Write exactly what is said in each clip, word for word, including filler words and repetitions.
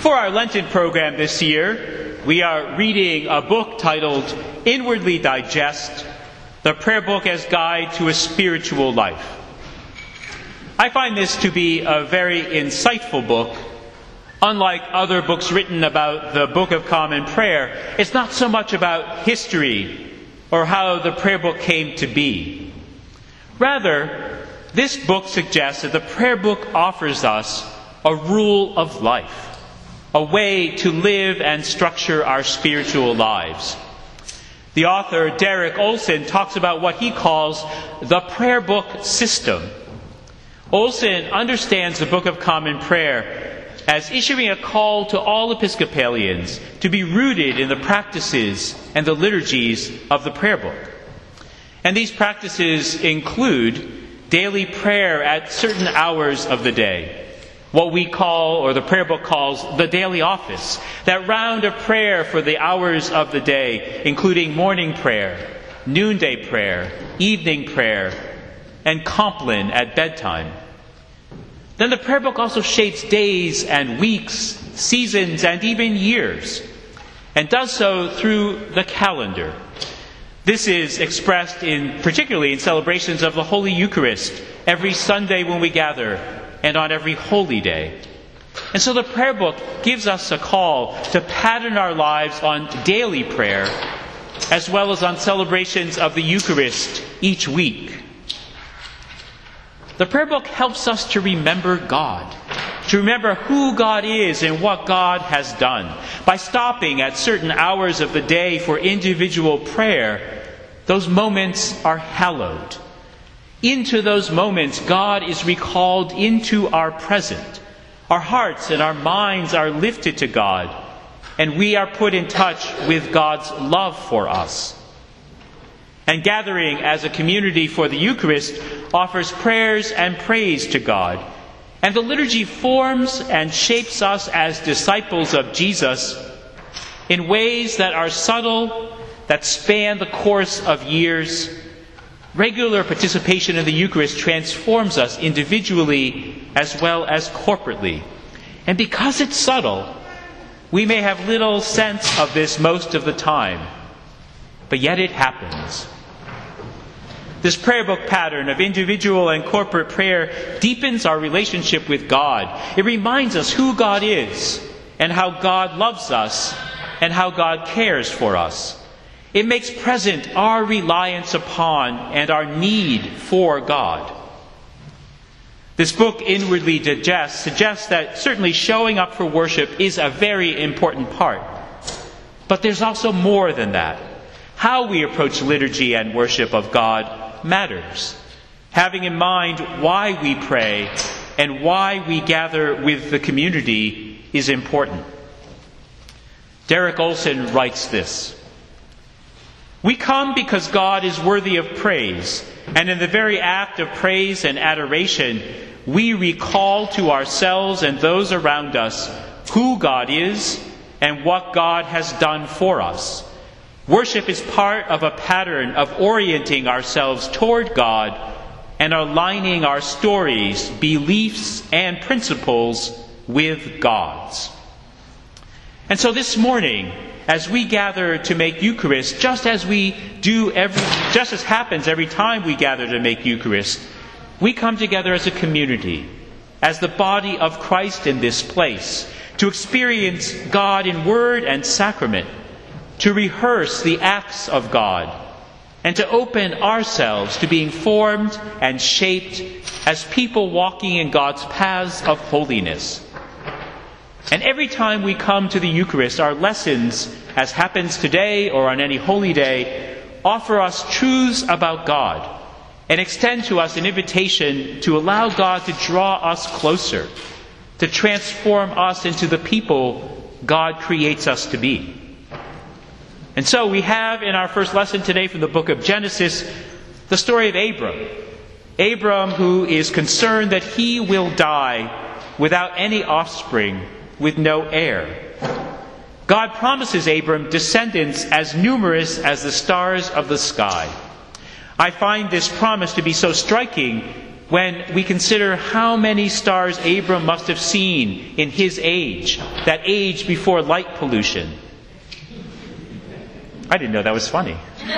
For our Lenten program this year, we are reading a book titled Inwardly Digest, the Prayer Book as Guide to a Spiritual Life. I find this to be a very insightful book. Unlike other books written about the Book of Common Prayer, it's not so much about history or how the prayer book came to be. Rather, this book suggests that the prayer book offers us a rule of life, a way to live and structure our spiritual lives. The author, Derek Olson, talks about what he calls the prayer book system. Olson understands the Book of Common Prayer as issuing a call to all Episcopalians to be rooted in the practices and the liturgies of the prayer book. And these practices include daily prayer at certain hours of the day, what we call, or the prayer book calls, the daily office, that round of prayer for the hours of the day, including morning prayer, noonday prayer, evening prayer, and Compline at bedtime. Then the prayer book also shapes days and weeks, seasons, and even years, and does so through the calendar. This is expressed in, particularly in celebrations of the Holy Eucharist, every Sunday when we gather, and on every holy day. And so the prayer book gives us a call to pattern our lives on daily prayer, as well as on celebrations of the Eucharist each week. The prayer book helps us to remember God, to remember who God is and what God has done. By stopping at certain hours of the day for individual prayer, those moments are hallowed. Into those moments, God is recalled into our present. Our hearts and our minds are lifted to God, and we are put in touch with God's love for us. And gathering as a community for the Eucharist offers prayers and praise to God. And the liturgy forms and shapes us as disciples of Jesus in ways that are subtle, that span the course of years. Regular participation in the Eucharist transforms us individually as well as corporately. And because it's subtle, we may have little sense of this most of the time, but yet it happens. This prayer book pattern of individual and corporate prayer deepens our relationship with God. It reminds us who God is and how God loves us and how God cares for us. It makes present our reliance upon and our need for God. This book, Inwardly Digest, suggests that certainly showing up for worship is a very important part. But there's also more than that. How we approach liturgy and worship of God matters. Having in mind why we pray and why we gather with the community is important. Derek Olson writes this: "We come because God is worthy of praise, and in the very act of praise and adoration, we recall to ourselves and those around us who God is and what God has done for us. Worship is part of a pattern of orienting ourselves toward God and aligning our stories, beliefs, and principles with God's." And so this morning, as we gather to make Eucharist, just as we do every, just as happens every time we gather to make Eucharist, we come together as a community, as the body of Christ in this place, to experience God in word and sacrament, to rehearse the acts of God, and to open ourselves to being formed and shaped as people walking in God's paths of holiness. And every time we come to the Eucharist, our lessons, as happens today or on any holy day, offer us truths about God and extend to us an invitation to allow God to draw us closer, to transform us into the people God creates us to be. And so we have in our first lesson today from the book of Genesis the story of Abram. Abram, who is concerned that he will die without any offspring, with no heir. God promises Abram descendants as numerous as the stars of the sky. I find this promise to be so striking when we consider how many stars Abram must have seen in his age, that age before light pollution. I didn't know that was funny.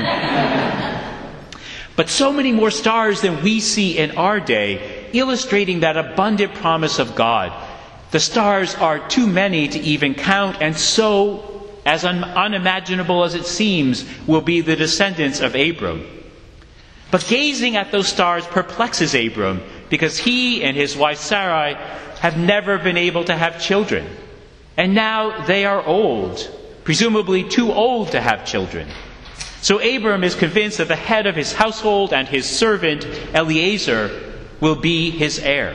But so many more stars than we see in our day, illustrating that abundant promise of God. The stars are too many to even count, and so, as un- unimaginable as it seems, will be the descendants of Abram. But gazing at those stars perplexes Abram, because he and his wife Sarai have never been able to have children. And now they are old, presumably too old to have children. So Abram is convinced that the head of his household and his servant Eliezer will be his heir.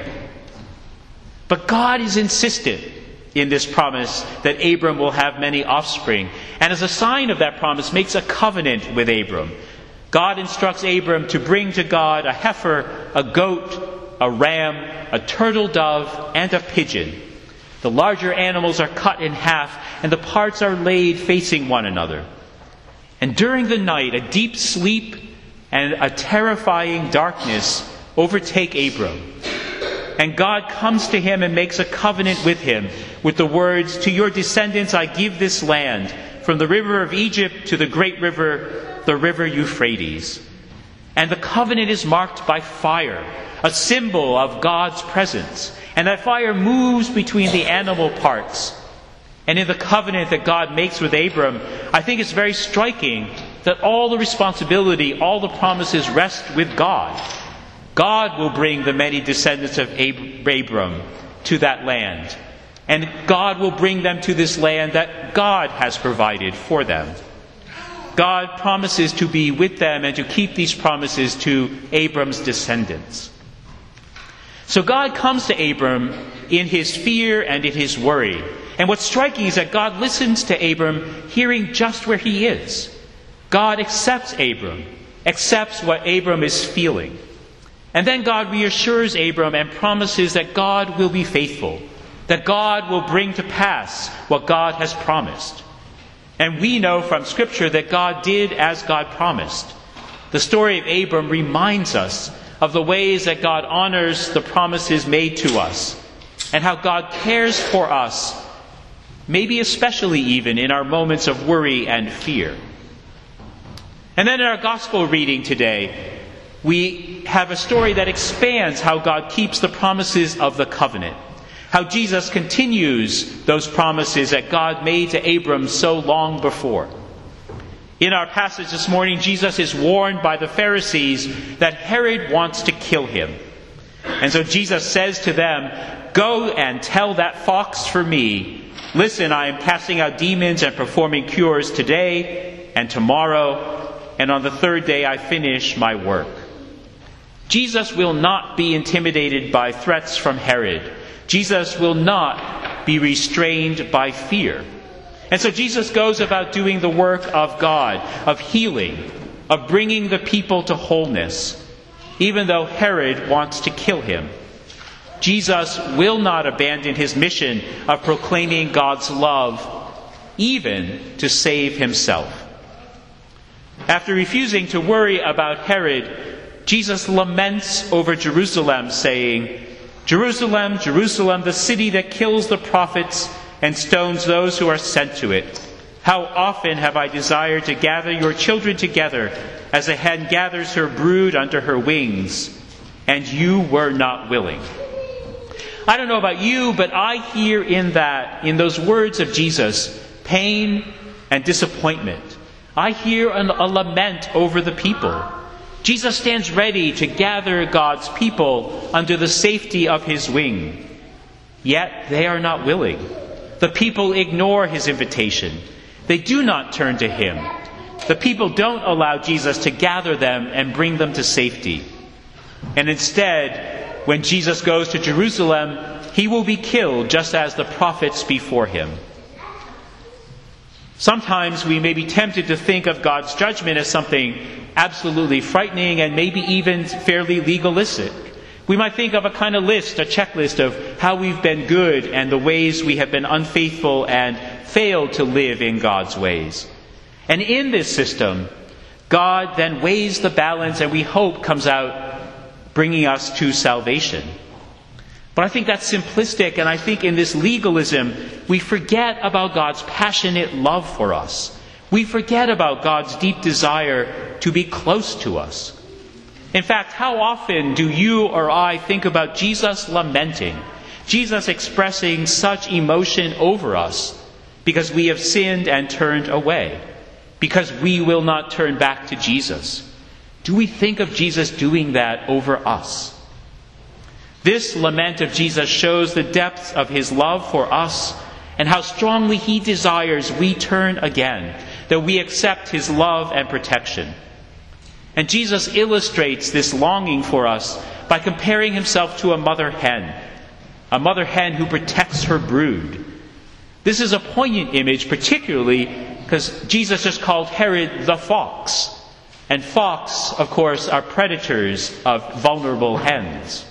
But God is insistent in this promise that Abram will have many offspring, and as a sign of that promise makes a covenant with Abram. God instructs Abram to bring to God a heifer, a goat, a ram, a turtle dove, and a pigeon. The larger animals are cut in half, and the parts are laid facing one another. And during the night, a deep sleep and a terrifying darkness overtake Abram. And God comes to him and makes a covenant with him with the words, "To your descendants I give this land, from the river of Egypt to the great river, the river Euphrates." And the covenant is marked by fire, a symbol of God's presence. And that fire moves between the animal parts. And in the covenant that God makes with Abram, I think it's very striking that all the responsibility, all the promises rest with God. God will bring the many descendants of Abram to that land. And God will bring them to this land that God has provided for them. God promises to be with them and to keep these promises to Abram's descendants. So God comes to Abram in his fear and in his worry. And what's striking is that God listens to Abram, hearing just where he is. God accepts Abram, accepts what Abram is feeling. And then God reassures Abram and promises that God will be faithful, that God will bring to pass what God has promised. And we know from Scripture that God did as God promised. The story of Abram reminds us of the ways that God honors the promises made to us, and how God cares for us, maybe especially even in our moments of worry and fear. And then in our gospel reading today, we have a story that expands how God keeps the promises of the covenant, how Jesus continues those promises that God made to Abram so long before. In our passage this morning, Jesus is warned by the Pharisees that Herod wants to kill him. And so Jesus says to them, "Go and tell that fox for me, listen, I am casting out demons and performing cures today and tomorrow, and on the third day I finish my work." Jesus will not be intimidated by threats from Herod. Jesus will not be restrained by fear. And so Jesus goes about doing the work of God, of healing, of bringing the people to wholeness, even though Herod wants to kill him. Jesus will not abandon his mission of proclaiming God's love, even to save himself. After refusing to worry about Herod, Jesus laments over Jerusalem, saying, "Jerusalem, Jerusalem, the city that kills the prophets and stones those who are sent to it. How often have I desired to gather your children together as a hen gathers her brood under her wings, and you were not willing." I don't know about you, but I hear in that, in those words of Jesus, pain and disappointment. I hear a, a lament over the people. Jesus stands ready to gather God's people under the safety of his wing. Yet they are not willing. The people ignore his invitation. They do not turn to him. The people don't allow Jesus to gather them and bring them to safety. And instead, when Jesus goes to Jerusalem, he will be killed just as the prophets before him. Sometimes we may be tempted to think of God's judgment as something absolutely frightening and maybe even fairly legalistic. We might think of a kind of list, a checklist of how we've been good and the ways we have been unfaithful and failed to live in God's ways. And in this system, God then weighs the balance and we hope comes out bringing us to salvation. But I think that's simplistic, and I think in this legalism, we forget about God's passionate love for us. We forget about God's deep desire to be close to us. In fact, how often do you or I think about Jesus lamenting, Jesus expressing such emotion over us because we have sinned and turned away, because we will not turn back to Jesus? Do we think of Jesus doing that over us? This lament of Jesus shows the depth of his love for us and how strongly he desires we turn again, that we accept his love and protection. And Jesus illustrates this longing for us by comparing himself to a mother hen, a mother hen who protects her brood. This is a poignant image, particularly because Jesus just called Herod the fox. And fox, of course, are predators of vulnerable hens.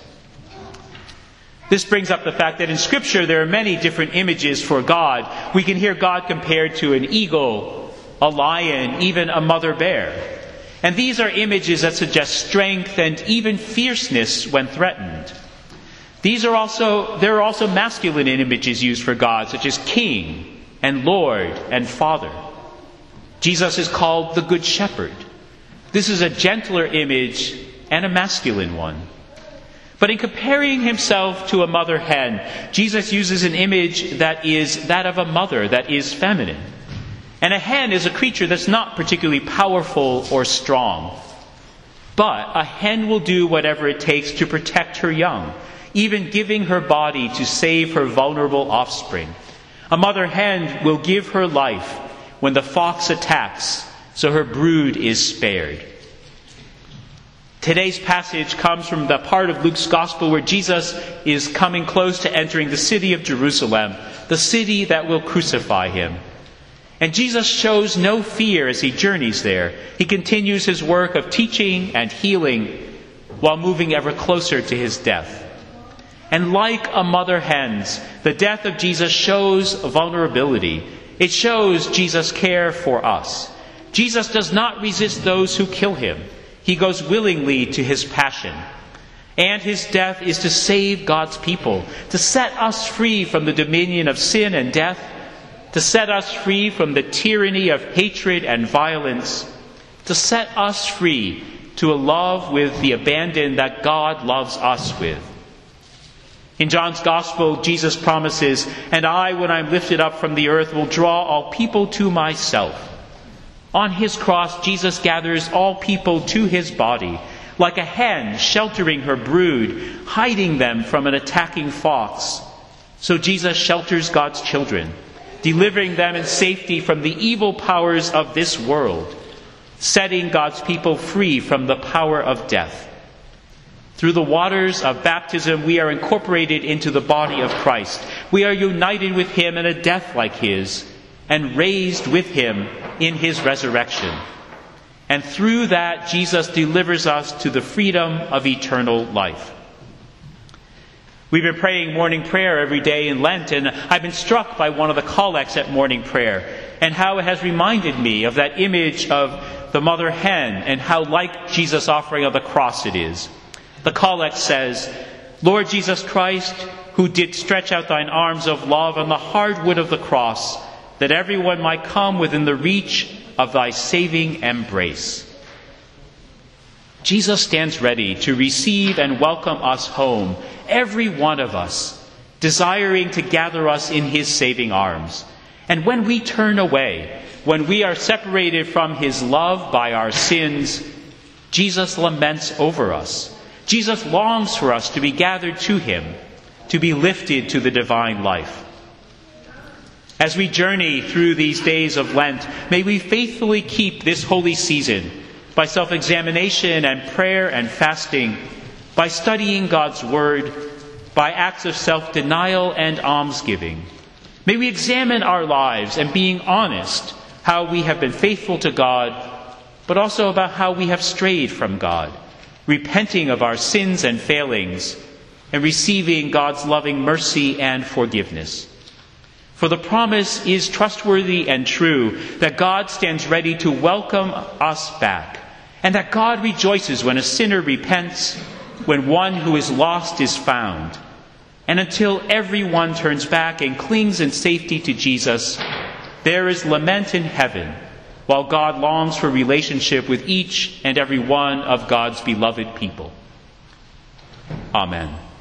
This brings up the fact that in Scripture there are many different images for God. We can hear God compared to an eagle, a lion, even a mother bear. And these are images that suggest strength and even fierceness when threatened. These are also, there are also masculine images used for God, such as king and Lord and Father. Jesus is called the Good Shepherd. This is a gentler image and a masculine one. But in comparing himself to a mother hen, Jesus uses an image that is that of a mother, that is feminine. And a hen is a creature that's not particularly powerful or strong. But a hen will do whatever it takes to protect her young, even giving her body to save her vulnerable offspring. A mother hen will give her life when the fox attacks, so her brood is spared. Today's passage comes from the part of Luke's Gospel where Jesus is coming close to entering the city of Jerusalem, the city that will crucify him. And Jesus shows no fear as he journeys there. He continues his work of teaching and healing while moving ever closer to his death. And like a mother hen's, the death of Jesus shows vulnerability. It shows Jesus' care for us. Jesus does not resist those who kill him. He goes willingly to his passion. And his death is to save God's people, to set us free from the dominion of sin and death, to set us free from the tyranny of hatred and violence, to set us free to a love with the abandon that God loves us with. In John's Gospel, Jesus promises, "And I, when I am lifted up from the earth, will draw all people to myself." On his cross, Jesus gathers all people to his body, like a hen sheltering her brood, hiding them from an attacking fox. So Jesus shelters God's children, delivering them in safety from the evil powers of this world, setting God's people free from the power of death. Through the waters of baptism, we are incorporated into the body of Christ. We are united with him in a death like his, and raised with him in his resurrection. And through that, Jesus delivers us to the freedom of eternal life. We've been praying morning prayer every day in Lent, and I've been struck by one of the collects at morning prayer and how it has reminded me of that image of the mother hen and how like Jesus' offering of the cross it is. The collect says, "Lord Jesus Christ, who did stretch out thine arms of love on the hard wood of the cross, that everyone might come within the reach of thy saving embrace." Jesus stands ready to receive and welcome us home, every one of us, desiring to gather us in his saving arms. And when we turn away, when we are separated from his love by our sins, Jesus laments over us. Jesus longs for us to be gathered to him, to be lifted to the divine life. As we journey through these days of Lent, may we faithfully keep this holy season by self-examination and prayer and fasting, by studying God's word, by acts of self-denial and almsgiving. May we examine our lives and being honest how we have been faithful to God, but also about how we have strayed from God, repenting of our sins and failings, and receiving God's loving mercy and forgiveness. For the promise is trustworthy and true that God stands ready to welcome us back, and that God rejoices when a sinner repents, when one who is lost is found, and until everyone turns back and clings in safety to Jesus, there is lament in heaven, while God longs for relationship with each and every one of God's beloved people. Amen.